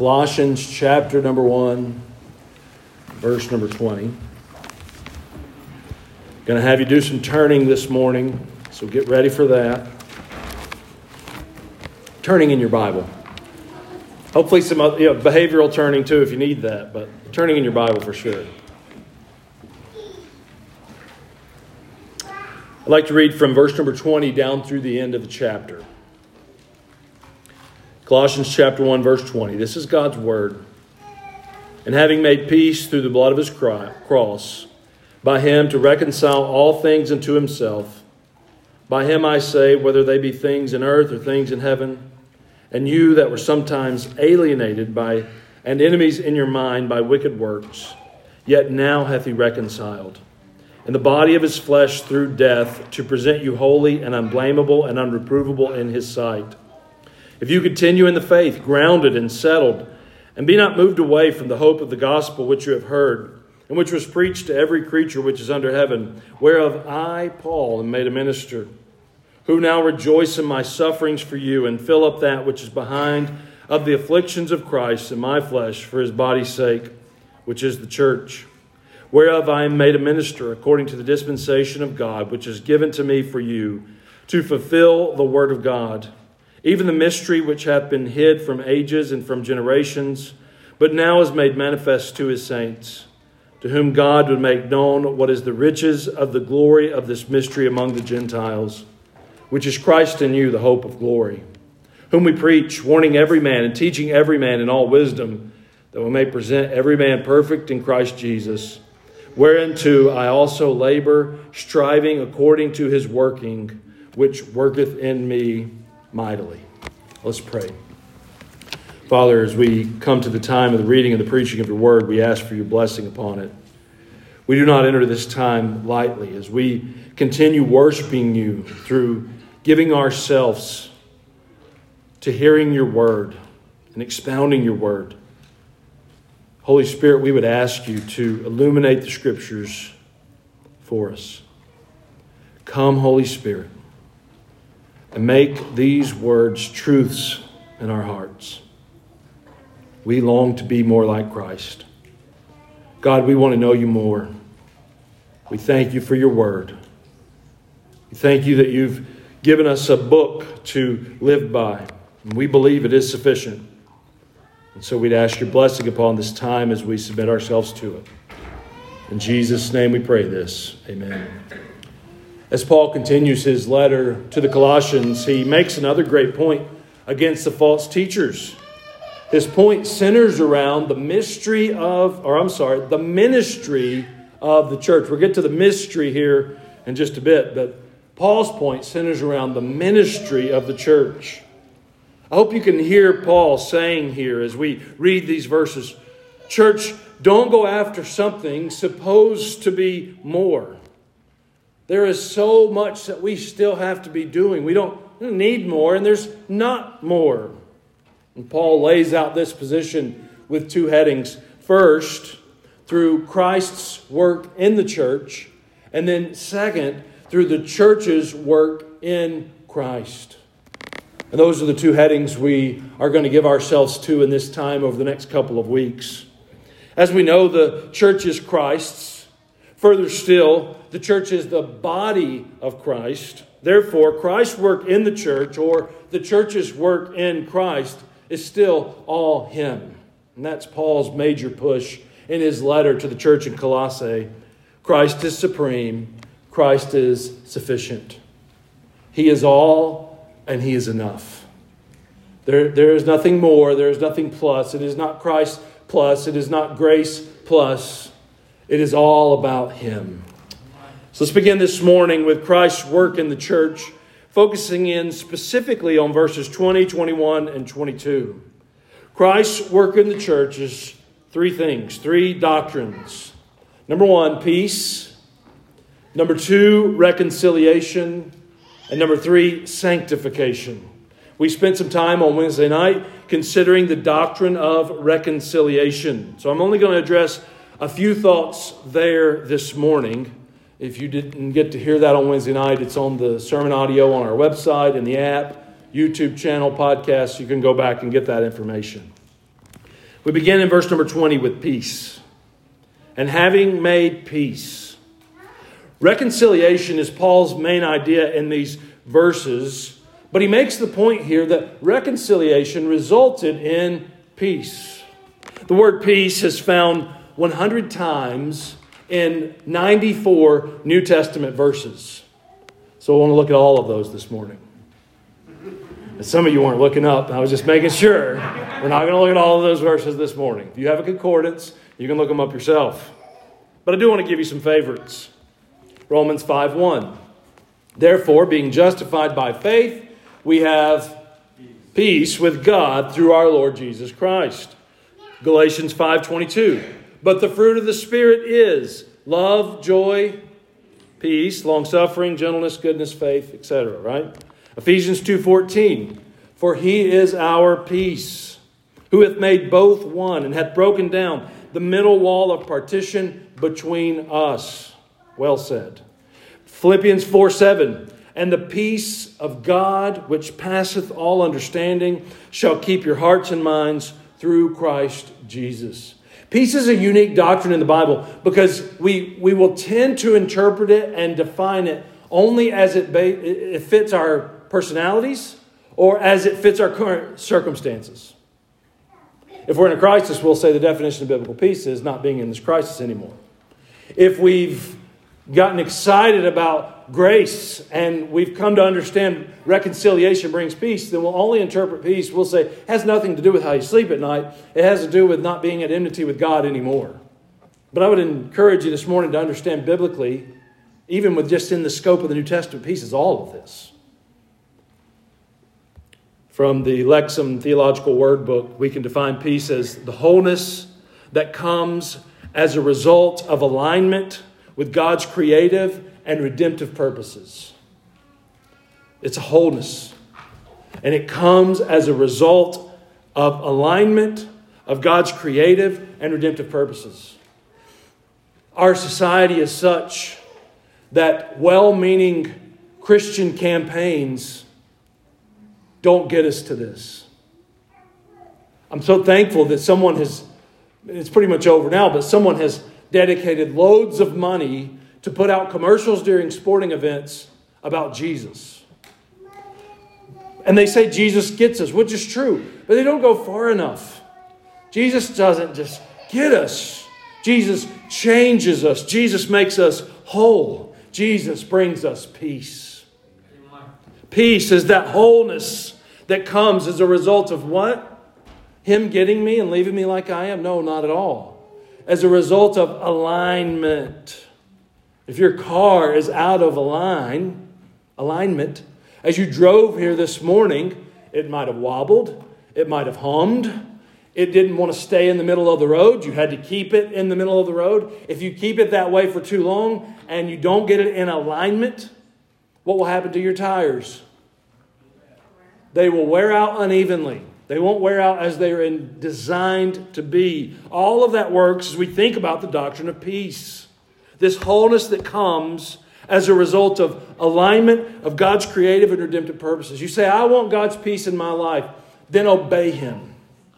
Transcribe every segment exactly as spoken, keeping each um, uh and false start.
Colossians chapter number one, verse number twenty. Going to have you do some turning this morning, so get ready for that. Turning in your Bible. Hopefully some other, you know, behavioral turning too if you need that, but turning in your Bible for sure. I'd like to read from verse number twenty down through the end of the chapter. Colossians chapter one, verse twenty. This is God's word. And having made peace through the blood of his cross, by him to reconcile all things unto himself. By him I say, whether they be things in earth or things in heaven, and you that were sometimes alienated by and enemies in your mind by wicked works, yet now hath he reconciled in the body of his flesh through death, to present you holy and unblameable and unreprovable in his sight. If you continue in the faith, grounded and settled, and be not moved away from the hope of the gospel which you have heard, and which was preached to every creature which is under heaven, whereof I, Paul, am made a minister, who now rejoice in my sufferings for you, and fill up that which is behind of the afflictions of Christ in my flesh for his body's sake, which is the church, whereof I am made a minister according to the dispensation of God, which is given to me for you, to fulfill the word of God, even the mystery which hath been hid from ages and from generations, but now is made manifest to his saints, to whom God would make known what is the riches of the glory of this mystery among the Gentiles, which is Christ in you, the hope of glory, whom we preach, warning every man and teaching every man in all wisdom, that we may present every man perfect in Christ Jesus, whereunto I also labor, striving according to his working, which worketh in me mightily. Let's pray. Father, as we come to the time of the reading and the preaching of your word, we ask for your blessing upon it. We do not enter this time lightly as we continue worshiping you through giving ourselves to hearing your word and expounding your word. Holy Spirit, we would ask you to illuminate the scriptures for us. Come, Holy Spirit, and make these words truths in our hearts. We long to be more like Christ. God, we want to know you more. We thank you for your word. We thank you that you've given us a book to live by, and we believe it is sufficient. And so we'd ask your blessing upon this time as we submit ourselves to it. In Jesus' name we pray this. Amen. As Paul continues his letter to the Colossians, he makes another great point against the false teachers. His point centers around the mystery of, or I'm sorry, the ministry of the church. We'll get to the mystery here in just a bit, but Paul's point centers around the ministry of the church. I hope you can hear Paul saying here as we read these verses, church, don't go after something supposed to be more. There is so much that we still have to be doing. We don't, we don't need more, and there's not more. And Paul lays out this position with two headings. First, through Christ's work in the church, and then second, through the church's work in Christ. And those are the two headings we are going to give ourselves to in this time over the next couple of weeks. As we know, the church is Christ's. Further still, the church is the body of Christ. Therefore, Christ's work in the church, or the church's work in Christ, is still all him. And that's Paul's major push in his letter to the church in Colossae. Christ is supreme. Christ is sufficient. He is all, and he is enough. There, there is nothing more. There is nothing plus. It is not Christ plus. It is not grace plus. It is all about him. So let's begin this morning with Christ's work in the church, focusing in specifically on verses twenty, twenty-one, and twenty-two. Christ's work in the church is three things, three doctrines. Number one, peace. Number two, reconciliation. And number three, sanctification. We spent some time on Wednesday night considering the doctrine of reconciliation. So I'm only going to address a few thoughts there this morning. If you didn't get to hear that on Wednesday night, it's on the sermon audio on our website, in the app, YouTube channel, podcast. You can go back and get that information. We begin in verse number twenty with peace. And having made peace. Reconciliation is Paul's main idea in these verses, but he makes the point here that reconciliation resulted in peace. The word peace is found one hundred times in ninety-four New Testament verses. So I want to look at all of those this morning. And some of you weren't looking up. I was just making sure. We're not going to look at all of those verses this morning. If you have a concordance, you can look them up yourself. But I do want to give you some favorites. Romans five one. Therefore, being justified by faith, we have peace with God through our Lord Jesus Christ. Galatians five twenty-two. But the fruit of the Spirit is love, joy, peace, long-suffering, gentleness, goodness, faith, et cetera. Right? Ephesians two fourteen. For he is our peace, who hath made both one, and hath broken down the middle wall of partition between us. Well said. Philippians four seven. And the peace of God, which passeth all understanding, shall keep your hearts and minds through Christ Jesus. Peace is a unique doctrine in the Bible because we, we will tend to interpret it and define it only as it, ba- it fits our personalities or as it fits our current circumstances. If we're in a crisis, we'll say the definition of biblical peace is not being in this crisis anymore. If we've gotten excited about grace and we've come to understand reconciliation brings peace, then we'll only interpret peace. We'll say it has nothing to do with how you sleep at night. It has to do with not being at enmity with God anymore. But I would encourage you this morning to understand biblically, even with just in the scope of the New Testament, peace is all of this. From the Lexham Theological Word Book, we can define peace as the wholeness that comes as a result of alignment with God's creative and redemptive purposes. It's a wholeness. And it comes as a result of alignment of God's creative and redemptive purposes. Our society is such that well-meaning Christian campaigns don't get us to this. I'm so thankful that someone has, it's pretty much over now, but someone has dedicated loads of money to put out commercials during sporting events about Jesus. And they say Jesus gets us, which is true, but they don't go far enough. Jesus doesn't just get us. Jesus changes us. Jesus makes us whole. Jesus brings us peace. Peace is that wholeness that comes as a result of what? Him getting me and leaving me like I am? No, not at all. As a result of alignment. If your car is out of align, alignment, as you drove here this morning, it might have wobbled. It might have hummed. It didn't want to stay in the middle of the road. You had to keep it in the middle of the road. If you keep it that way for too long and you don't get it in alignment, what will happen to your tires? They will wear out unevenly. They won't wear out as they are designed to be. All of that works as we think about the doctrine of peace. This wholeness that comes as a result of alignment of God's creative and redemptive purposes. You say, I want God's peace in my life. Then obey Him.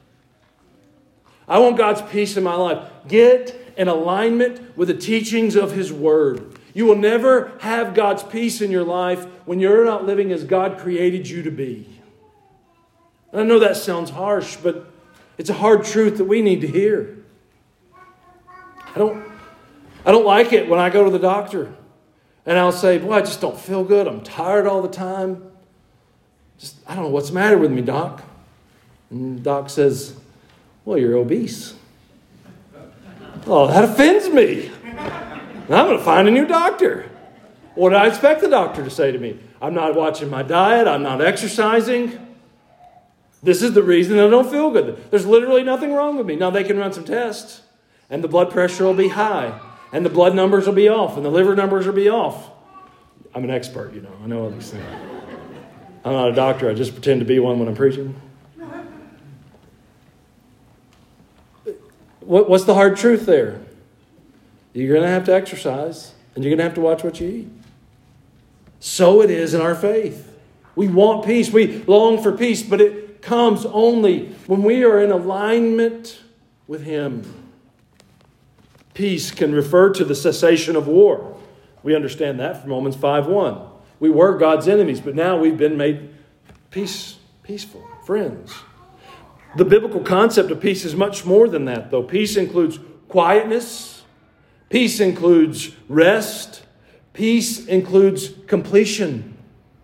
I want God's peace in my life. Get in alignment with the teachings of His Word. You will never have God's peace in your life when you're not living as God created you to be. And I know that sounds harsh, but it's a hard truth that we need to hear. I don't, I don't like it when I go to the doctor and I'll say, boy, I just don't feel good. I'm tired all the time. Just, I don't know what's the matter with me, Doc. And the doc says, well, you're obese. Oh, that offends me. I'm going to find a new doctor. What did I expect the doctor to say to me? I'm not watching my diet. I'm not exercising. This is the reason I don't feel good. There's literally nothing wrong with me. Now, they can run some tests, and the blood pressure will be high, and the blood numbers will be off, and the liver numbers will be off. I'm an expert, you know. I know all these things. I'm not a doctor. I just pretend to be one when I'm preaching. What, what's the hard truth there? You're going to have to exercise, and you're going to have to watch what you eat. So it is in our faith. We want peace. We long for peace, but it comes only when we are in alignment with him. Peace can refer to the cessation of war. We understand that from Romans five one. We were God's enemies, but now we've been made peace, peaceful, friends. The biblical concept of peace is much more than that, though. Peace includes quietness. Peace includes rest. Peace includes completion.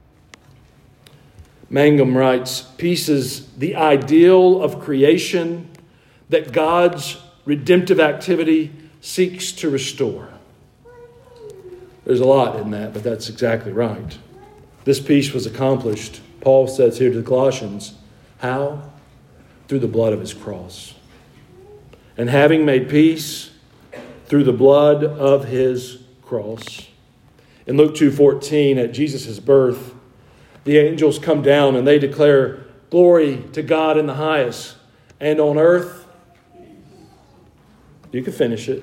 Mangum writes, peace is the ideal of creation that God's redemptive activity seeks to restore. There's a lot in that, but that's exactly right. This peace was accomplished, Paul says here to the Colossians, how? Through the blood of his cross. And having made peace through the blood of his cross. In Luke two fourteen, at Jesus' birth, the angels come down and they declare, glory to God in the highest, and on earth, you can finish it.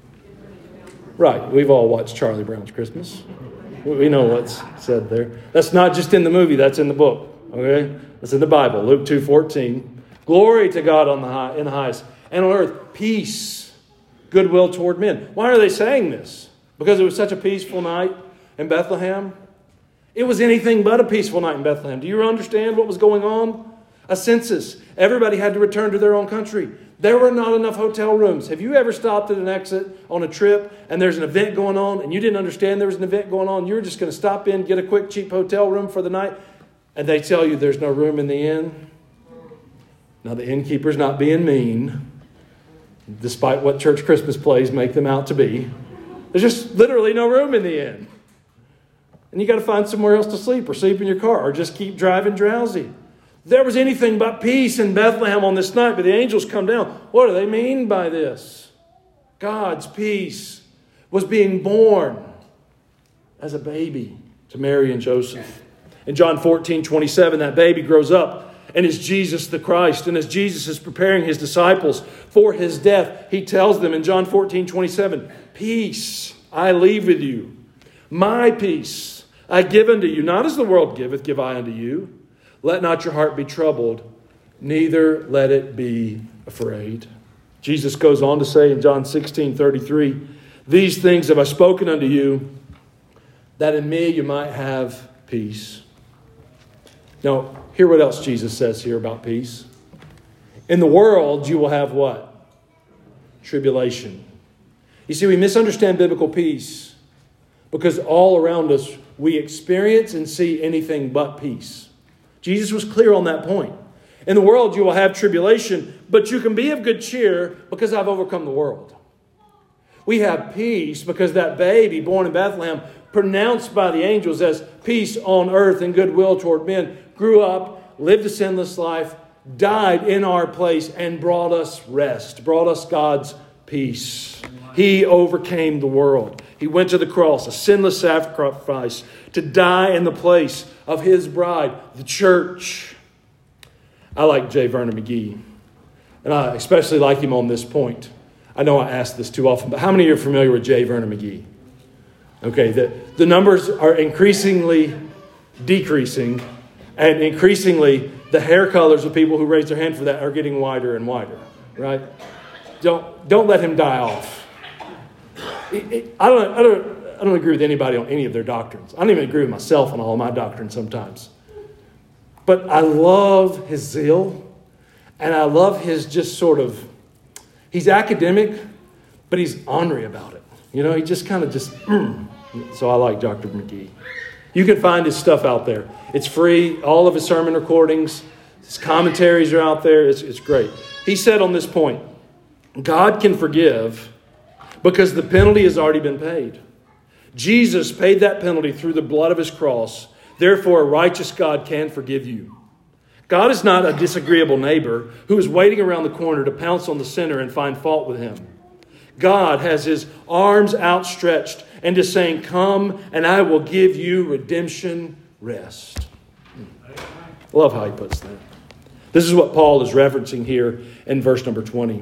Right, we've all watched Charlie Brown's Christmas. We know what's said there. That's not just in the movie, that's in the book. Okay? That's in the Bible, Luke two fourteen. Glory to God on the high, in the highest, and on earth, peace, goodwill toward men. Why are they saying this? Because it was such a peaceful night in Bethlehem? It was anything but a peaceful night in Bethlehem. Do you understand what was going on? A census. Everybody had to return to their own country. There were not enough hotel rooms. Have you ever stopped at an exit on a trip and there's an event going on and you didn't understand there was an event going on? You were just going to stop in, get a quick, cheap hotel room for the night, and they tell you there's no room in the inn? Now, the innkeeper's not being mean, despite what church Christmas plays make them out to be. There's just literally no room in the inn. And you got to find somewhere else to sleep or sleep in your car or just keep driving drowsy. There was anything but peace in Bethlehem on this night, but the angels come down. What do they mean by this? God's peace was being born as a baby to Mary and Joseph. In John fourteen twenty-seven, that baby grows up and is Jesus the Christ. And as Jesus is preparing his disciples for his death, he tells them in John fourteen twenty-seven, peace I leave with you. My peace I give unto you. Not as the world giveth, give I unto you. Let not your heart be troubled, neither let it be afraid. Jesus goes on to say in John sixteen thirty-three, these things have I spoken unto you, that in me you might have peace. Now, hear what else Jesus says here about peace. In the world you will have what? Tribulation. You see, we misunderstand biblical peace because all around us we experience and see anything but peace. Jesus was clear on that point. In the world you will have tribulation, but you can be of good cheer because I've overcome the world. We have peace because that baby born in Bethlehem, pronounced by the angels as peace on earth and goodwill toward men, grew up, lived a sinless life, died in our place, and brought us rest, brought us God's peace. He overcame the world. He went to the cross, a sinless sacrifice, to die in the place of his bride, the church. I like J. Vernon McGee, and I especially like him on this point. I know I ask this too often, but how many of you are familiar with J. Vernon McGee? Okay, the, the numbers are increasingly decreasing, and increasingly the hair colors of people who raise their hand for that are getting wider and wider, right? Don't, don't let him die off. It, it, I don't, I don't, I don't agree with anybody on any of their doctrines. I don't even agree with myself on all of my doctrines sometimes. But I love his zeal, and I love his just sort of, he's academic, but he's ornery about it. You know, he just kind of just, mm. So I like Doctor McGee. You can find his stuff out there. It's free. All of his sermon recordings, his commentaries are out there. It's, it's great. He said on this point, God can forgive because the penalty has already been paid. Jesus paid that penalty through the blood of his cross. Therefore, a righteous God can forgive you. God is not a disagreeable neighbor who is waiting around the corner to pounce on the sinner and find fault with him. God has his arms outstretched and is saying, come and I will give you redemption rest. I love how he puts that. This is what Paul is referencing here in verse number twenty.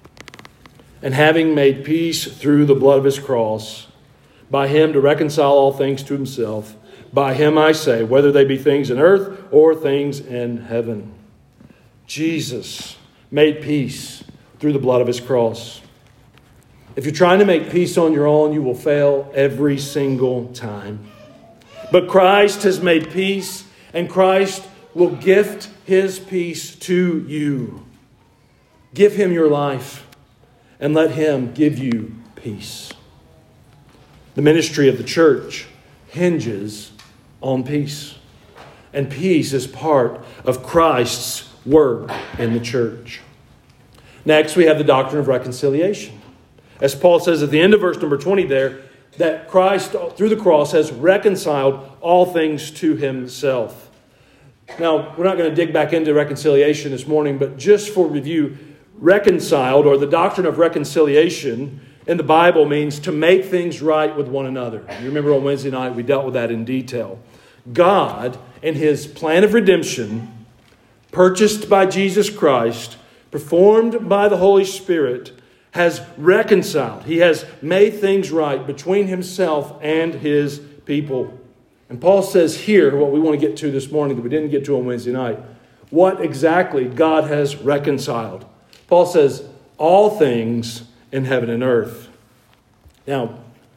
And having made peace through the blood of his cross, by him to reconcile all things to himself, by him I say, whether they be things in earth or things in heaven. Jesus made peace through the blood of his cross. If you're trying to make peace on your own, you will fail every single time. But Christ has made peace, and Christ will gift his peace to you. Give him your life, and let him give you peace. The ministry of the church hinges on peace. And peace is part of Christ's work in the church. Next, we have the doctrine of reconciliation. As Paul says at the end of verse number twenty there, that Christ, through the cross, has reconciled all things to himself. Now, we're not going to dig back into reconciliation this morning, but just for review, reconciled, or the doctrine of reconciliation in the Bible, means to make things right with one another. You remember on Wednesday night, we dealt with that in detail. God, in his plan of redemption, purchased by Jesus Christ, performed by the Holy Spirit, has reconciled. He has made things right between himself and his people. And Paul says here, what we want to get to this morning that we didn't get to on Wednesday night, what exactly God has reconciled. Paul says, all things in heaven and earth. Now,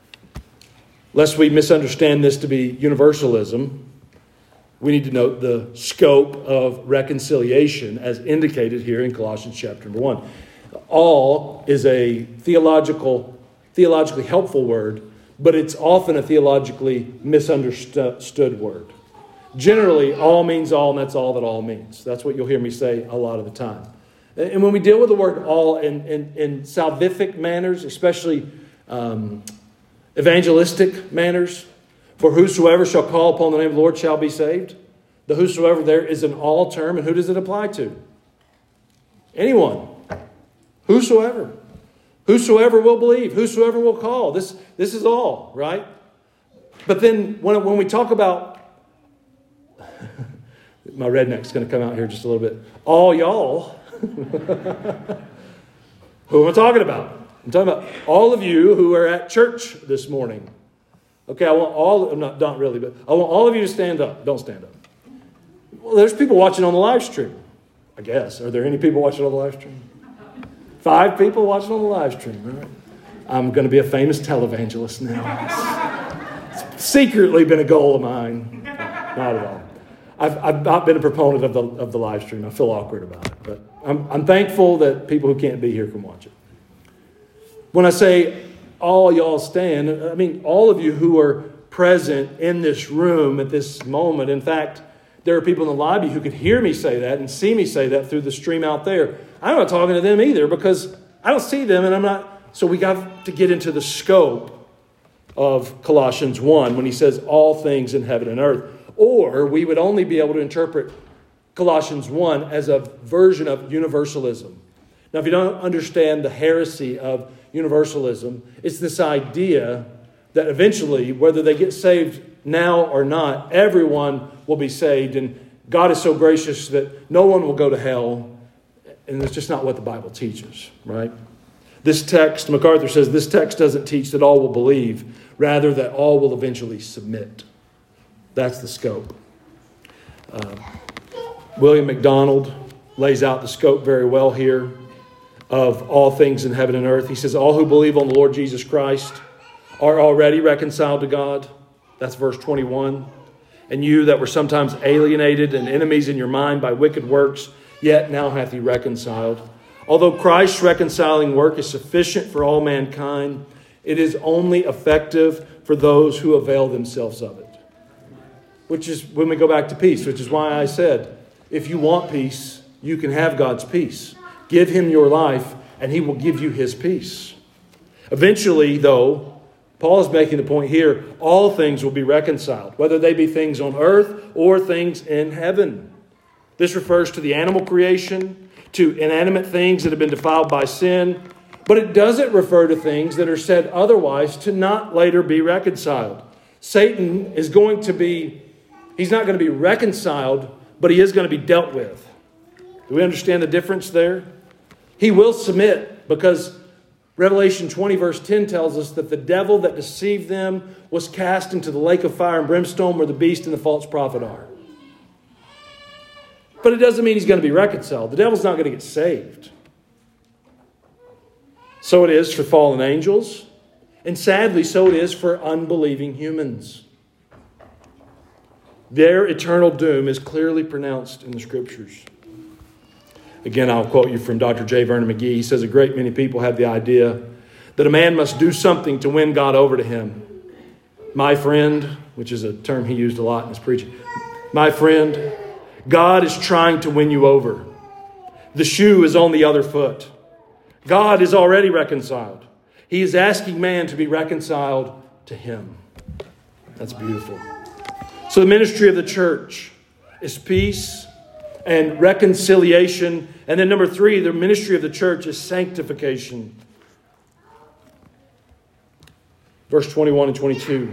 lest we misunderstand this to be universalism, we need to note the scope of reconciliation as indicated here in Colossians chapter number one. All is a theological, theologically helpful word, but it's often a theologically misunderstood word. Generally, all means all, and that's all that all means. That's what you'll hear me say a lot of the time. And when we deal with the word all in, in, in salvific manners, especially um, evangelistic manners, for whosoever shall call upon the name of the Lord shall be saved. The whosoever there is an all term, and who does it apply to? Anyone. Whosoever. Whosoever will believe. Whosoever will call. This, this is all, right? But then when, when we talk about, my redneck's going to come out here just a little bit. All y'all. Who am I talking about? I'm talking about all of you who are at church this morning. Okay, I want all, I'm not, not really, but I want all of you to stand up. Don't stand up. Well, there's people watching on the live stream, I guess. Are there any people watching on the live stream? Five people watching on the live stream. All right. I'm going to be a famous televangelist now. It's, it's secretly been a goal of mine. Not at all. I've, I've not been a proponent of the of the live stream. I feel awkward about it. But I'm, I'm thankful that people who can't be here can watch it. When I say all y'all stand, I mean all of you who are present in this room at this moment. In fact, there are people in the lobby who could hear me say that and see me say that through the stream out there. I'm not talking to them either because I don't see them and I'm not. So we got to get into the scope of Colossians one when he says all things in heaven and earth. Or we would only be able to interpret Colossians one as a version of universalism. Now, if you don't understand the heresy of universalism, it's this idea that eventually, whether they get saved now or not, everyone will be saved. And God is so gracious that no one will go to hell. And that's just not what the Bible teaches, right? This text, MacArthur says, this text doesn't teach that all will believe, rather that all will eventually submit. That's the scope. Uh, William MacDonald lays out the scope very well here of all things in heaven and earth. He says, all who believe on the Lord Jesus Christ are already reconciled to God. That's verse twenty-one. And you that were sometimes alienated and enemies in your mind by wicked works, yet now hath he reconciled. Although Christ's reconciling work is sufficient for all mankind, it is only effective for those who avail themselves of it. Which is when we go back to peace, which is why I said, if you want peace, you can have God's peace. Give him your life, and he will give you his peace. Eventually, though, Paul is making the point here, all things will be reconciled, whether they be things on earth or things in heaven. This refers to the animal creation, to inanimate things that have been defiled by sin, but it doesn't refer to things that are said otherwise to not later be reconciled. Satan is going to be He's not going to be reconciled, but he is going to be dealt with. Do we understand the difference there? He will submit because Revelation twenty verse ten tells us that the devil that deceived them was cast into the lake of fire and brimstone where the beast and the false prophet are. But it doesn't mean he's going to be reconciled. The devil's not going to get saved. So it is for fallen angels. And sadly, so it is for unbelieving humans. Their eternal doom is clearly pronounced in the Scriptures. Again, I'll quote you from Doctor J. Vernon McGee. He says, a great many people have the idea that a man must do something to win God over to him. My friend, which is a term he used a lot in his preaching. My friend, God is trying to win you over. The shoe is on the other foot. God is already reconciled. He is asking man to be reconciled to him. That's beautiful. So the ministry of the church is peace and reconciliation. And then number three, the ministry of the church is sanctification. Verse twenty-one and twenty-two.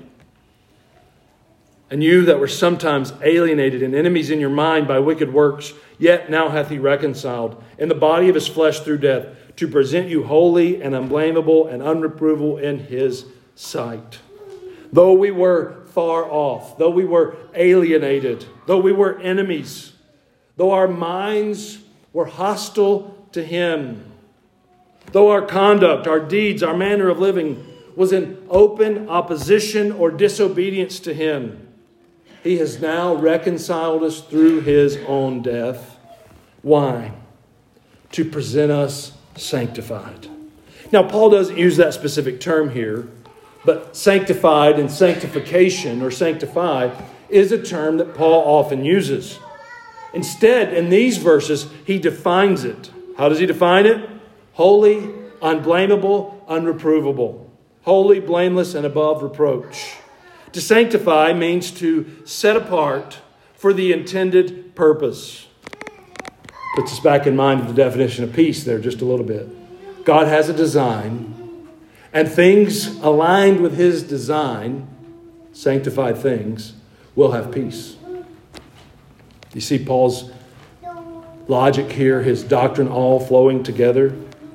And you that were sometimes alienated and enemies in your mind by wicked works, yet now hath he reconciled in the body of his flesh through death, to present you holy and unblameable and unreprovable in his sight. Though we were far off, though we were alienated, though we were enemies, though our minds were hostile to him, though our conduct, our deeds, our manner of living was in open opposition or disobedience to him, he has now reconciled us through his own death. Why? To present us sanctified. Now, Paul doesn't use that specific term here, but sanctified and sanctification or sanctify is a term that Paul often uses. Instead, in these verses, he defines it. How does he define it? Holy, unblameable, unreprovable. Holy, blameless, and above reproach. To sanctify means to set apart for the intended purpose. Puts us back in mind of the definition of peace there just a little bit. God has a design, and things aligned with his design, sanctified things, will have peace. You see Paul's logic here, his doctrine all flowing together.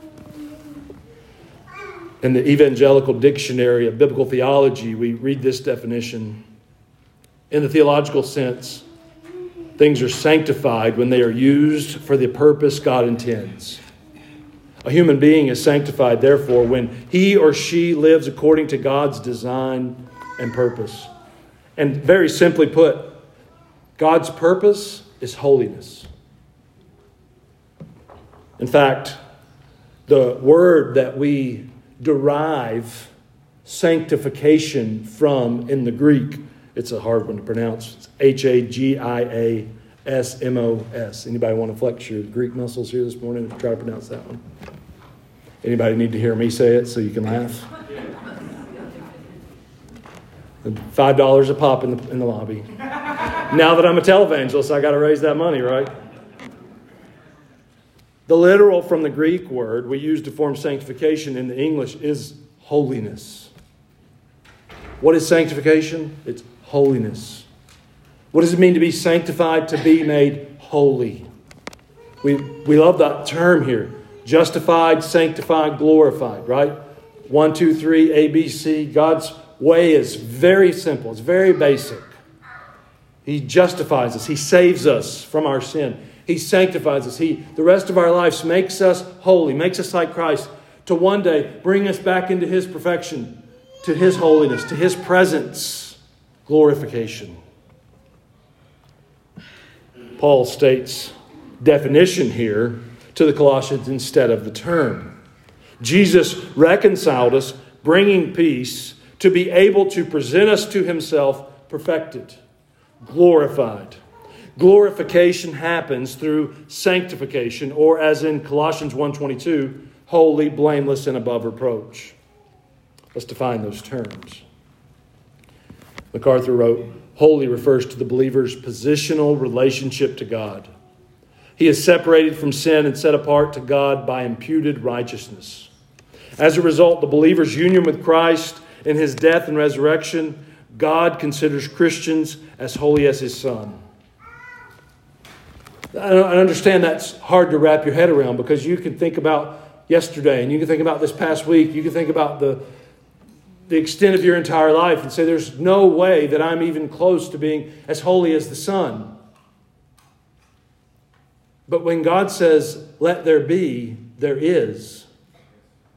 In the Evangelical Dictionary of Biblical Theology, we read this definition. In the theological sense, things are sanctified when they are used for the purpose God intends. A human being is sanctified, therefore, when he or she lives according to God's design and purpose. And very simply put, God's purpose is holiness. In fact, the word that we derive sanctification from in the Greek, it's a hard one to pronounce. It's H A G I A S M O S. Anybody want to flex your Greek muscles here this morning and try to pronounce that one? Anybody need to hear me say it so you can laugh? Five dollars a pop in the in the lobby. Now that I'm a televangelist, I got to raise that money, right? The literal from the Greek word we use to form sanctification in the English is holiness. What is sanctification? It's holiness. What does it mean to be sanctified? To be made holy. We, we love that term here. Justified, sanctified, glorified, right? One, two, three, A, B, C. God's way is very simple. It's very basic. He justifies us. He saves us from our sin. He sanctifies us. He, the rest of our lives, makes us holy, makes us like Christ, to one day bring us back into his perfection, to his holiness, to his presence, glorification. Paul states definition here to the Colossians instead of the term. Jesus reconciled us, bringing peace, to be able to present us to himself perfected, glorified. Glorification happens through sanctification, or as in Colossians one twenty-two, holy, blameless, and above reproach. Let's define those terms. MacArthur wrote, holy refers to the believer's positional relationship to God. He is separated from sin and set apart to God by imputed righteousness. As a result, the believer's union with Christ in his death and resurrection, God considers Christians as holy as his Son. I understand that's hard to wrap your head around, because you can think about yesterday and you can think about this past week. You can think about the, the extent of your entire life and say, there's no way that I'm even close to being as holy as the Son. But when God says, let there be, there is.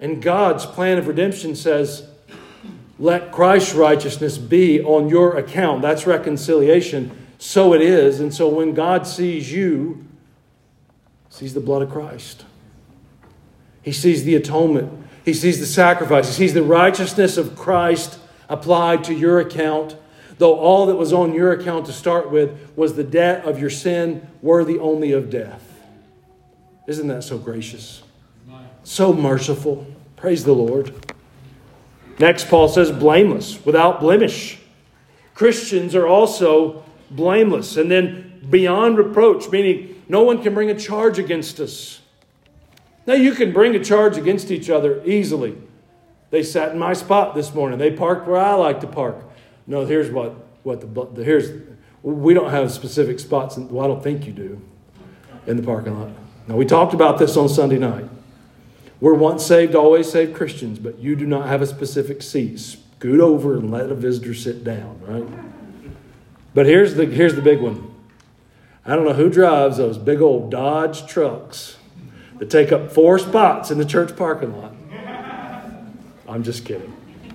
And God's plan of redemption says, let Christ's righteousness be on your account. That's reconciliation. So it is. And so when God sees you, sees the blood of Christ. He sees the atonement. He sees the sacrifice. He sees the righteousness of Christ applied to your account. Though all that was on your account to start with was the debt of your sin, worthy only of death. Isn't that so gracious? So merciful. Praise the Lord. Next, Paul says, blameless, without blemish. Christians are also blameless. And then beyond reproach, meaning no one can bring a charge against us. Now, you can bring a charge against each other easily. They sat in my spot this morning. They parked where I like to park. No, here's what, what the, here's, we don't have specific spots. In, well, I don't think you do in the parking lot. Now, we talked about this on Sunday night. We're once saved, always saved Christians, but you do not have a specific seat. Scoot over and let a visitor sit down, right? But here's the, here's the big one. I don't know who drives those big old Dodge trucks that take up four spots in the church parking lot. I'm just kidding.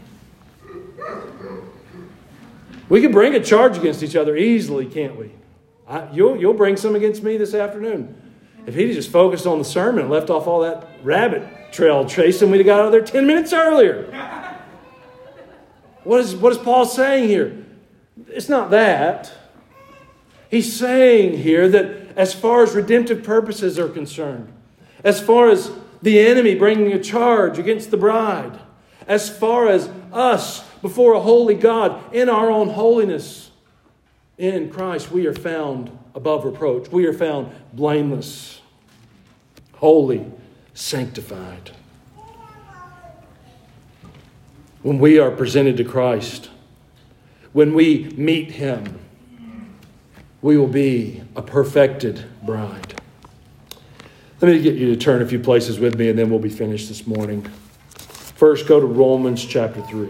We can bring a charge against each other easily, can't we? I, you'll, you'll bring some against me this afternoon. If he'd just focused on the sermon and left off all that rabbit trail chasing, we'd have got out of there ten minutes earlier. What is, what is Paul saying here? It's not that. He's saying here that as far as redemptive purposes are concerned, as far as the enemy bringing a charge against the bride, as far as us before a holy God in our own holiness, in Christ we are found above reproach. We are found blameless, holy, sanctified. When we are presented to Christ, when we meet Him, we will be a perfected bride. Let me get you to turn a few places with me and then we'll be finished this morning. First, go to Romans chapter three.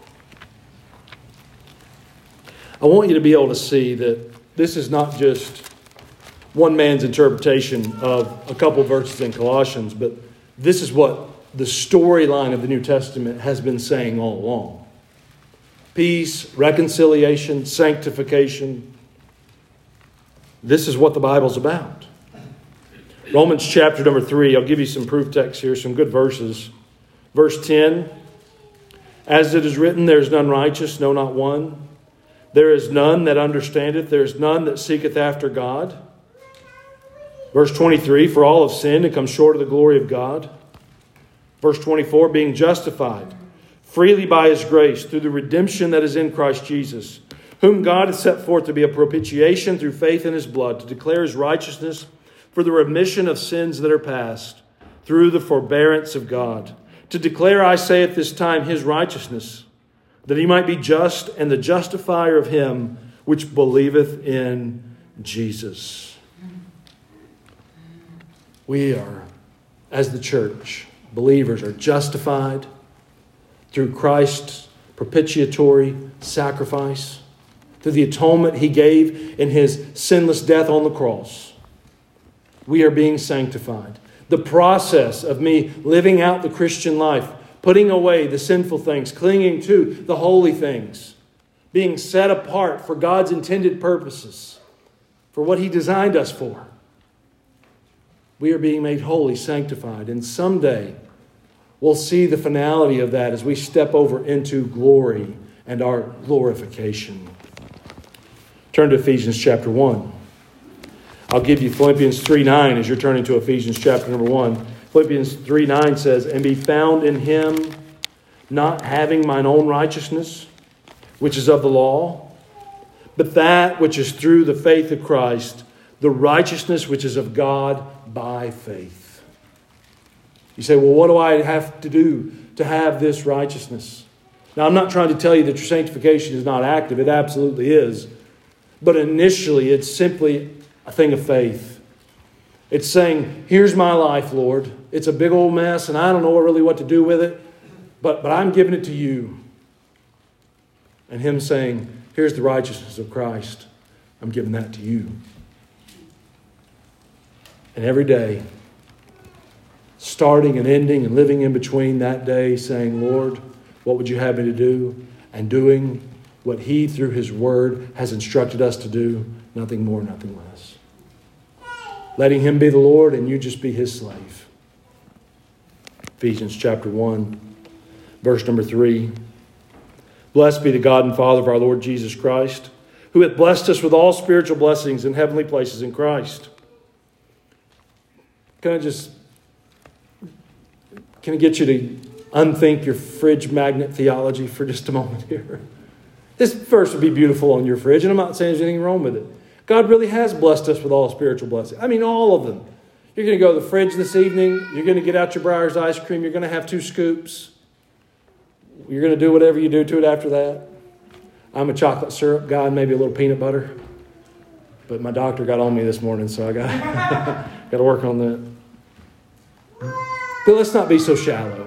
I want you to be able to see that this is not just one man's interpretation of a couple verses in Colossians, but this is what the storyline of the New Testament has been saying all along. Peace, reconciliation, sanctification. This is what the Bible's about. Romans chapter number three, I'll give you some proof texts here, some good verses. Verse ten, as it is written, there is none righteous, no, not one. There is none that understandeth, there is none that seeketh after God. Verse twenty-three, for all have sinned and come short of the glory of God. Verse twenty-four, being justified freely by His grace through the redemption that is in Christ Jesus, whom God has set forth to be a propitiation through faith in His blood, to declare His righteousness for the remission of sins that are past, through the forbearance of God. To declare, I say at this time, His righteousness, that He might be just and the justifier of him which believeth in Jesus. We are, as the church, believers are justified through Christ's propitiatory sacrifice, through the atonement He gave in His sinless death on the cross. We are being sanctified. The process of me living out the Christian life, putting away the sinful things, clinging to the holy things, being set apart for God's intended purposes, for what He designed us for. We are being made holy, sanctified, and someday we'll see the finality of that as we step over into glory and our glorification. Turn to Ephesians chapter one. I'll give you Philippians three nine as you're turning to Ephesians chapter number one. Philippians three nine says, and be found in Him, not having mine own righteousness, which is of the law, but that which is through the faith of Christ, the righteousness which is of God by faith. You say, well, what do I have to do to have this righteousness? Now, I'm not trying to tell you that your sanctification is not active. It absolutely is. But initially, it's simply a thing of faith. It's saying, here's my life, Lord. It's a big old mess, and I don't know really what to do with it, but, but I'm giving it to you. And Him saying, here's the righteousness of Christ. I'm giving that to you. And every day, start starting and ending and living in between that day, saying, Lord, what would you have me to do? And doing what he, through his word, has instructed us to do. Nothing more, nothing less. Letting him be the Lord and you just be his slave. Ephesians chapter one, verse number three. Blessed be the God and Father of our Lord Jesus Christ, who hath blessed us with all spiritual blessings in heavenly places in Christ. Can I just, can I get you to unthink your fridge magnet theology for just a moment here? This verse would be beautiful on your fridge, and I'm not saying there's anything wrong with it. God really has blessed us with all spiritual blessings. I mean, all of them. You're going to go to the fridge this evening. You're going to get out your Breyers ice cream. You're going to have two scoops. You're going to do whatever you do to it after that. I'm a chocolate syrup guy and maybe a little peanut butter. But my doctor got on me this morning, so I got, got to work on that. But let's not be so shallow.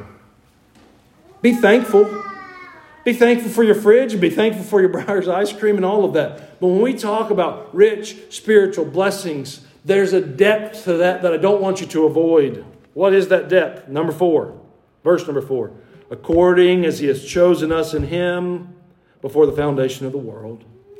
Be thankful. Be thankful for your fridge and be thankful for your Breyers ice cream and all of that. But when we talk about rich spiritual blessings, there's a depth to that that I don't want you to avoid. What is that depth? Number four. Verse number four. According as he has chosen us in him before the foundation of the world.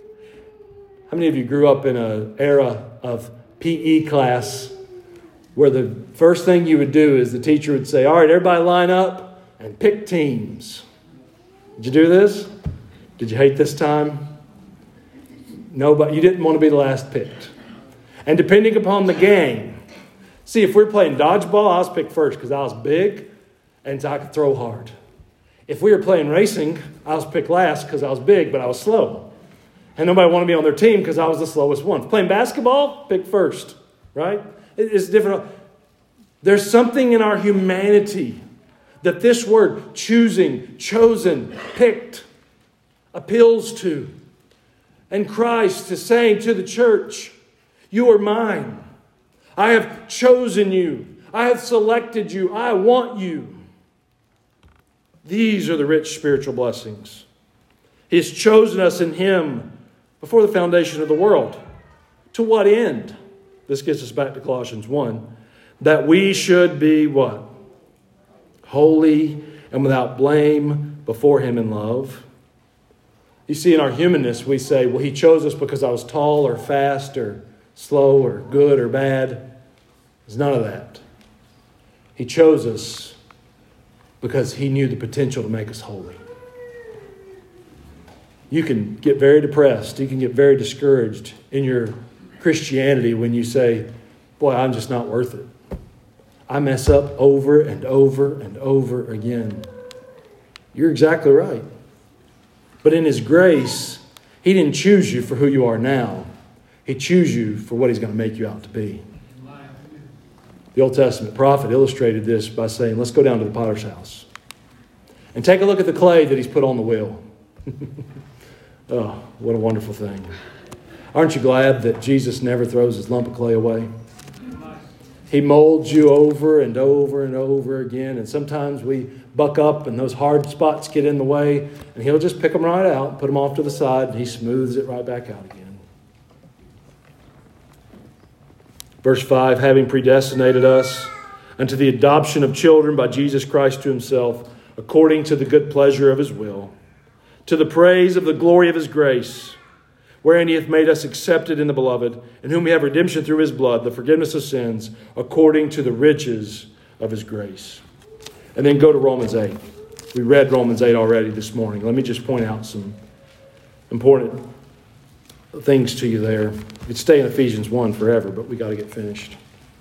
How many of you grew up in an era of P E class where the first thing you would do is the teacher would say, all right, everybody line up and pick teams. Did you do this? Did you hate this time? Nobody. You didn't want to be the last picked. And depending upon the game, see, if we're playing dodgeball, I was picked first because I was big and so I could throw hard. If we were playing racing, I was picked last because I was big, but I was slow. And nobody wanted me on their team because I was the slowest one. Playing basketball, picked first, right? It's different. There's something in our humanity that this word, choosing, chosen, picked, appeals to. And Christ is saying to the church, you are mine. I have chosen you. I have selected you. I want you. These are the rich spiritual blessings. He has chosen us in him before the foundation of the world. To what end? This gets us back to Colossians one. That we should be what? Holy and without blame before him in love. You see, in our humanness, we say, well, he chose us because I was tall or fast or slow or good or bad. There's none of that. He chose us because he knew the potential to make us holy. You can get very depressed. You can get very discouraged in your Christianity when you say, boy, I'm just not worth it. I mess up over and over and over again. You're exactly right. But in his grace, he didn't choose you for who you are now. He chose you for what he's going to make you out to be. The Old Testament prophet illustrated this by saying, let's go down to the potter's house and take a look at the clay that he's put on the wheel. Oh, what a wonderful thing. Aren't you glad that Jesus never throws his lump of clay away? He molds you over and over and over again. And sometimes we buck up and those hard spots get in the way. And he'll just pick them right out, put them off to the side, and he smooths it right back out again. Verse five, having predestinated us unto the adoption of children by Jesus Christ to himself, according to the good pleasure of his will, to the praise of the glory of his grace, wherein he hath made us accepted in the beloved, in whom we have redemption through his blood, the forgiveness of sins, according to the riches of his grace. And then go to Romans eight. We read Romans eight already this morning. Let me just point out some important things to you there. You could stay in Ephesians one forever, but we got to get finished.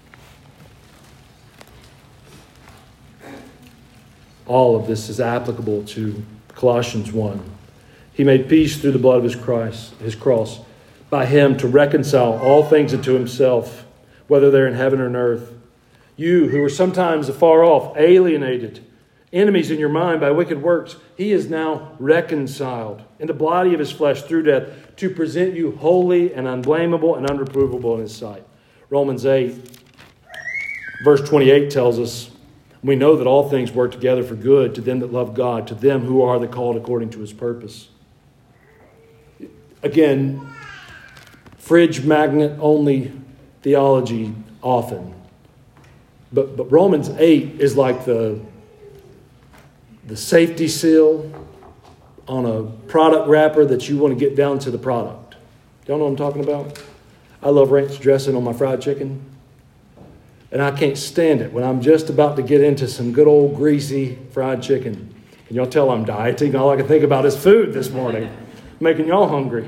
All of this is applicable to Colossians one. He made peace through the blood of his Christ, his cross, by him to reconcile all things unto himself, whether they're in heaven or in earth. You who were sometimes afar off, alienated, enemies in your mind by wicked works, he is now reconciled in the body of his flesh through death to present you holy and unblameable and unreprovable in his sight. Romans eight, verse twenty-eight tells us, we know that all things work together for good to them that love God, to them who are the called according to his purpose. Again, fridge magnet only theology often. But but Romans eight is like the, the safety seal on a product wrapper that you want to get down to the product. Y'all know what I'm talking about? I love ranch dressing on my fried chicken. And I can't stand it when I'm just about to get into some good old greasy fried chicken. And y'all tell I'm dieting. All I can think about is food this morning, making y'all hungry.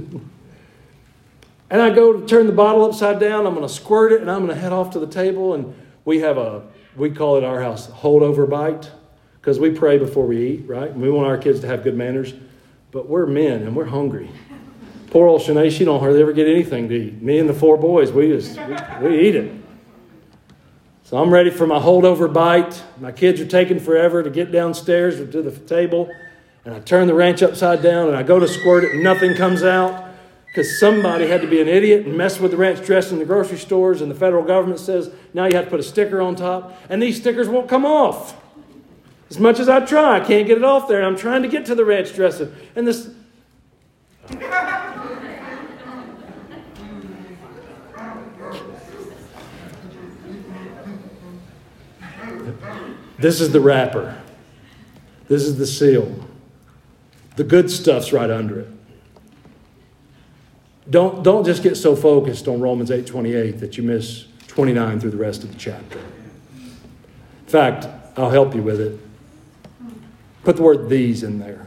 And I go to turn the bottle upside down. I'm going to squirt it, and I'm going to head off to the table. And we have a, we call it our house, holdover bite, because we pray before we eat, right? And we want our kids to have good manners. But we're men, and we're hungry. Poor old Shanae, she don't hardly ever get anything to eat. Me and the four boys, we just, we, we eat it. So I'm ready for my holdover bite. My kids are taking forever to get downstairs or to the table. And I turn the ranch upside down and I go to squirt it and nothing comes out because somebody had to be an idiot and mess with the ranch dressing in the grocery stores, and the federal government says now you have to put a sticker on top, and these stickers won't come off. As much as I try, I can't get it off there, and I'm trying to get to the ranch dressing. And this... This is the wrapper. This is the seal. The good stuff's right under it. Don't, don't just get so focused on Romans eight twenty-eight that you miss twenty-nine through the rest of the chapter. In fact, I'll help you with it. Put the word these in there.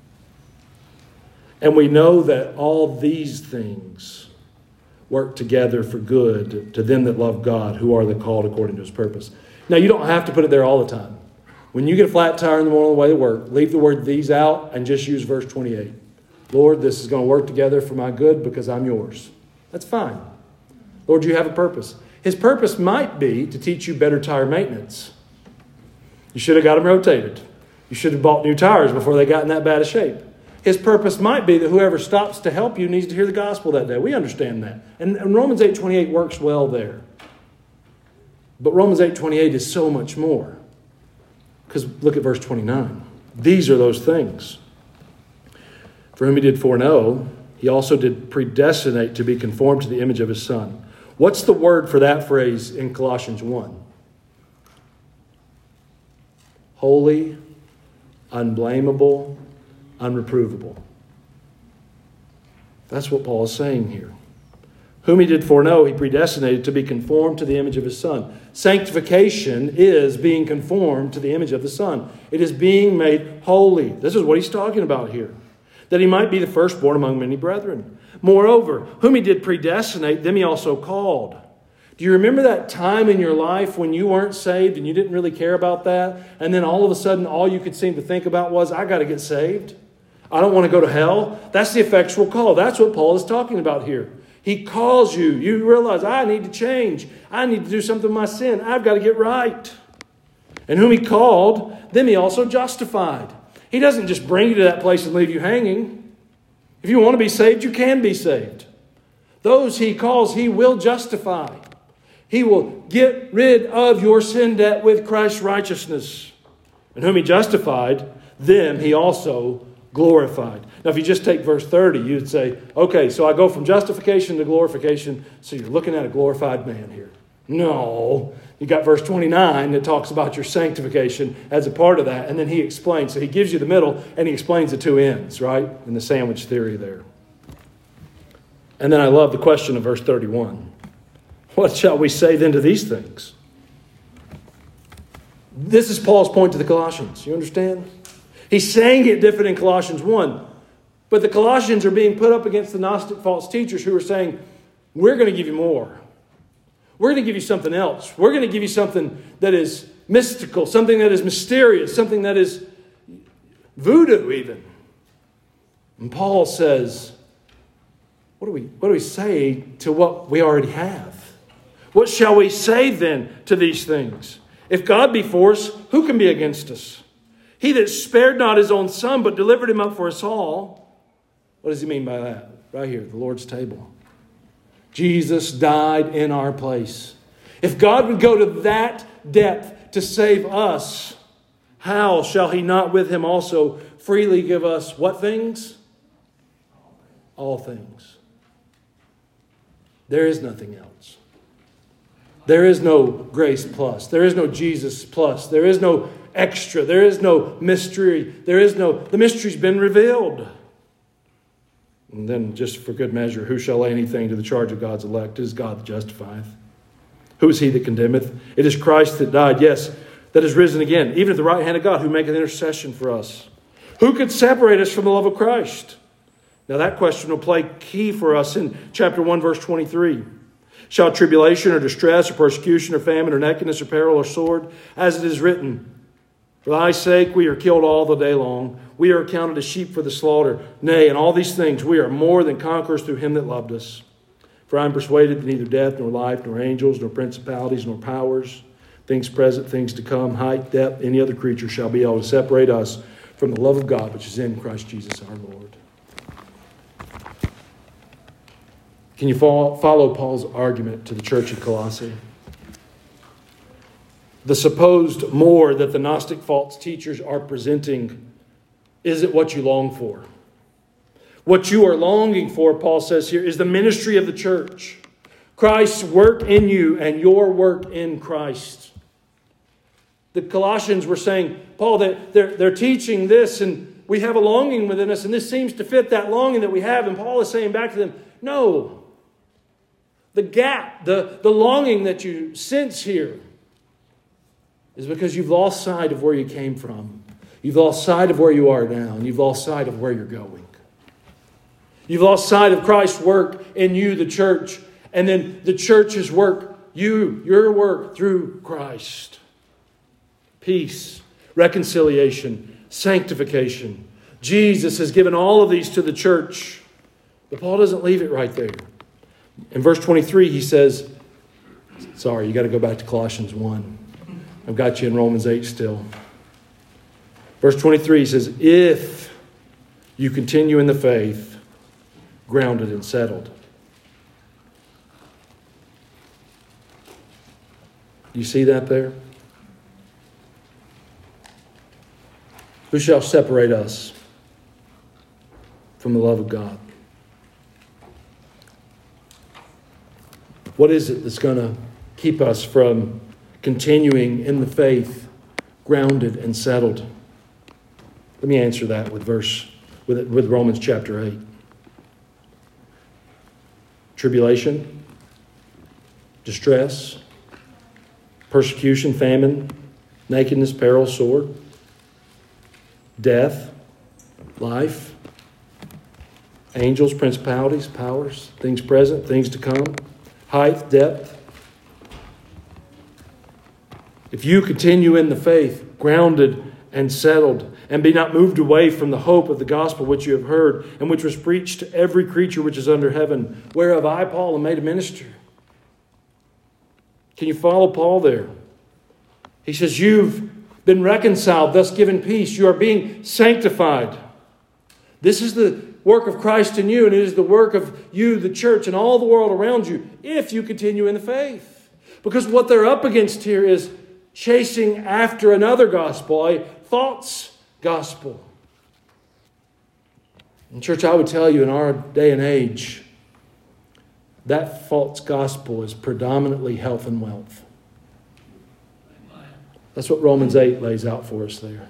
And we know that all these things work together for good to them that love God, who are the called according to his purpose. Now, you don't have to put it there all the time. When you get a flat tire in the morning on the way to work, leave the word these out and just use verse twenty-eight. Lord, this is going to work together for my good because I'm yours. That's fine. Lord, you have a purpose. His purpose might be to teach you better tire maintenance. You should have got them rotated. You should have bought new tires before they got in that bad a shape. His purpose might be that whoever stops to help you needs to hear the gospel that day. We understand that. And, and Romans eight twenty-eight works well there. But Romans eight twenty-eight is so much more. Because look at verse twenty-nine. These are those things. For whom he did foreknow, he also did predestinate to be conformed to the image of his Son. What's the word for that phrase in Colossians one? Holy, unblameable, unreprovable. That's what Paul is saying here. Whom he did foreknow, he predestinated to be conformed to the image of his Son. Sanctification is being conformed to the image of the Son. It is being made holy. This is what he's talking about here. That he might be the firstborn among many brethren. Moreover, whom he did predestinate, them he also called. Do you remember that time in your life when you weren't saved and you didn't really care about that? And then all of a sudden, all you could seem to think about was, I got to get saved. I don't want to go to hell. That's the effectual call. That's what Paul is talking about here. He calls you. You realize, I need to change. I need to do something with my sin. I've got to get right. And whom he called, them he also justified. He doesn't just bring you to that place and leave you hanging. If you want to be saved, you can be saved. Those he calls, he will justify. He will get rid of your sin debt with Christ's righteousness. And whom he justified, them he also glorified. Now, if you just take verse thirty, you'd say, okay, so I go from justification to glorification, so you're looking at a glorified man here. No. You got verse twenty-nine that talks about your sanctification as a part of that, and then he explains. So he gives you the middle, and he explains the two ends, right? In the sandwich theory there. And then I love the question of verse thirty-one. What shall we say then to these things? This is Paul's point to the Colossians. You understand? He's saying it different in Colossians one. But the Colossians are being put up against the Gnostic false teachers who are saying, we're going to give you more. We're going to give you something else. We're going to give you something that is mystical, something that is mysterious, something that is voodoo even. And Paul says, what do we, what do we say to what we already have? What shall we say then to these things? If God be for us, who can be against us? He that spared not his own Son, but delivered him up for us all. What does he mean by that? Right here, the Lord's table. Jesus died in our place. If God would go to that depth to save us, how shall he not with him also freely give us what things? All things. There is nothing else. There is no grace plus. There is no Jesus plus. There is no extra. There is no mystery. There is no, the mystery's been revealed. And then just for good measure, who shall lay anything to the charge of God's elect? It is God that justifieth. Who is he that condemneth? It is Christ that died, yes, that is risen again, even at the right hand of God, who maketh intercession for us. Who could separate us from the love of Christ? Now that question will play key for us in chapter one, verse twenty-three. Shall tribulation or distress or persecution or famine or nakedness or peril or sword, as it is written, for thy sake we are killed all the day long. We are accounted as sheep for the slaughter. Nay, in all these things we are more than conquerors through him that loved us. For I am persuaded that neither death, nor life, nor angels, nor principalities, nor powers, things present, things to come, height, depth, any other creature shall be able to separate us from the love of God which is in Christ Jesus our Lord. Can you follow Paul's argument to the church of Colossae? The supposed more that the Gnostic false teachers are presenting isn't what you long for. What you are longing for, Paul says here, is the ministry of the church. Christ's work in you and your work in Christ. The Colossians were saying, Paul, they're, they're teaching this and we have a longing within us and this seems to fit that longing that we have. And Paul is saying back to them, no. The gap, the, the longing that you sense here is because you've lost sight of where you came from. You've lost sight of where you are now, and you've lost sight of where you're going. You've lost sight of Christ's work in you, the church, and then the church's work, you, your work through Christ. Peace, reconciliation, sanctification. Jesus has given all of these to the church, but Paul doesn't leave it right there. In verse twenty-three, he says, sorry, you got to go back to Colossians one. I've got you in Romans eight still. Verse twenty-three, he says, if you continue in the faith, grounded and settled. Do you see that there? Who shall separate us from the love of God? What is it that's going to keep us from continuing in the faith, grounded and settled? Let me answer that with verse with, with Romans chapter eight. Tribulation, distress, persecution, famine, nakedness, peril, sword, death, life, angels, principalities, powers, things present, things to come, height, depth. If you continue in the faith, grounded and settled, and be not moved away from the hope of the gospel which you have heard, and which was preached to every creature which is under heaven, whereof I, Paul, am made a minister. Can you follow Paul there? He says, you've been reconciled, thus given peace. You are being sanctified. This is the work of Christ in you, and it is the work of you, the church, and all the world around you, if you continue in the faith. Because what they're up against here is chasing after another gospel, a false gospel. And church, I would tell you in our day and age, that false gospel is predominantly health and wealth. That's what Romans eight lays out for us there.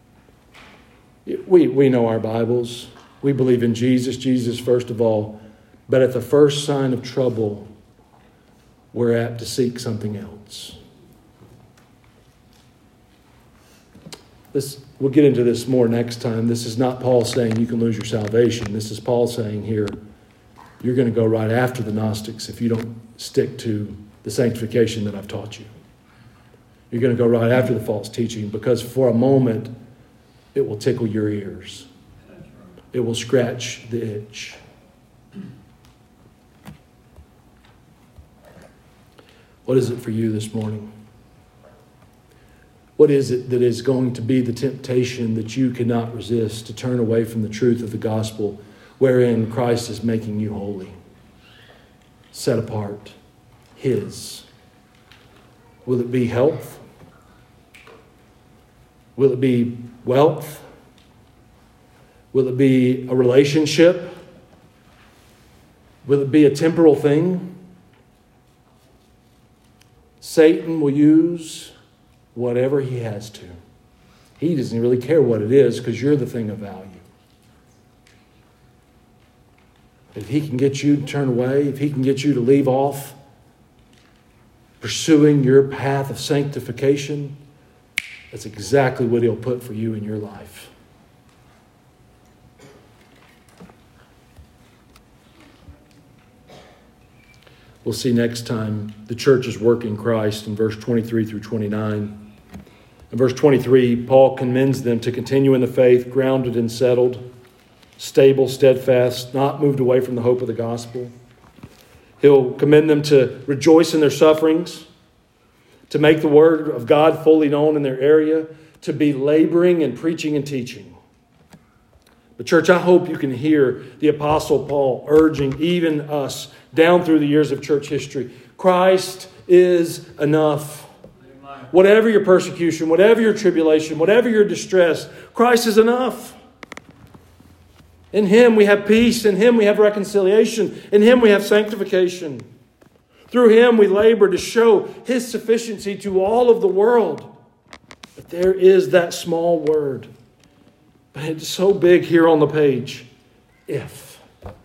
We, we know our Bibles. We believe in Jesus, Jesus first of all. But at the first sign of trouble, we're apt to seek something else. This, we'll get into this more next time. This is not Paul saying you can lose your salvation. This is Paul saying here, you're going to go right after the Gnostics if you don't stick to the sanctification that I've taught you. You're going to go right after the false teaching because for a moment, it will tickle your ears. It will scratch the itch. What is it for you this morning? What is it that is going to be the temptation that you cannot resist to turn away from the truth of the gospel wherein Christ is making you holy, set apart, His? Will it be health? Will it be wealth? Will it be a relationship? Will it be a temporal thing? Satan will use whatever he has to. He doesn't really care what it is because you're the thing of value. If he can get you to turn away, if he can get you to leave off pursuing your path of sanctification, that's exactly what he'll put for you in your life. We'll see next time the church's work in Christ in verse twenty-three through twenty-nine. In verse twenty-three, Paul commends them to continue in the faith, grounded and settled, stable, steadfast, not moved away from the hope of the gospel. He'll commend them to rejoice in their sufferings, to make the word of God fully known in their area, to be laboring and preaching and teaching. But church, I hope you can hear the Apostle Paul urging even us down through the years of church history. Christ is enough. Whatever your persecution, whatever your tribulation, whatever your distress, Christ is enough. In Him we have peace. In Him we have reconciliation. In Him we have sanctification. Through Him we labor to show His sufficiency to all of the world. But there is that small word. But it's so big here on the page. If.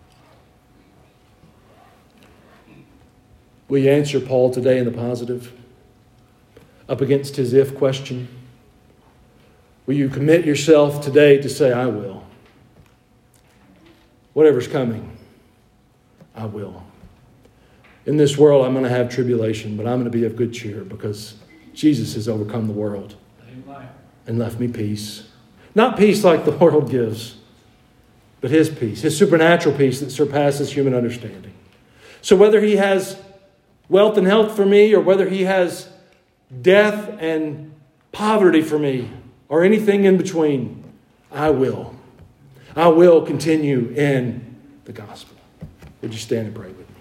Will you answer Paul today in the positive? Up against his if question? Will you commit yourself today to say, I will? Whatever's coming, I will. In this world, I'm going to have tribulation, but I'm going to be of good cheer because Jesus has overcome the world. Amen. And left me peace. Not peace like the world gives, but His peace, His supernatural peace that surpasses human understanding. So whether He has wealth and health for me, or whether He has death and poverty for me, or anything in between, I will. I will continue in the gospel. Would you stand and pray with me?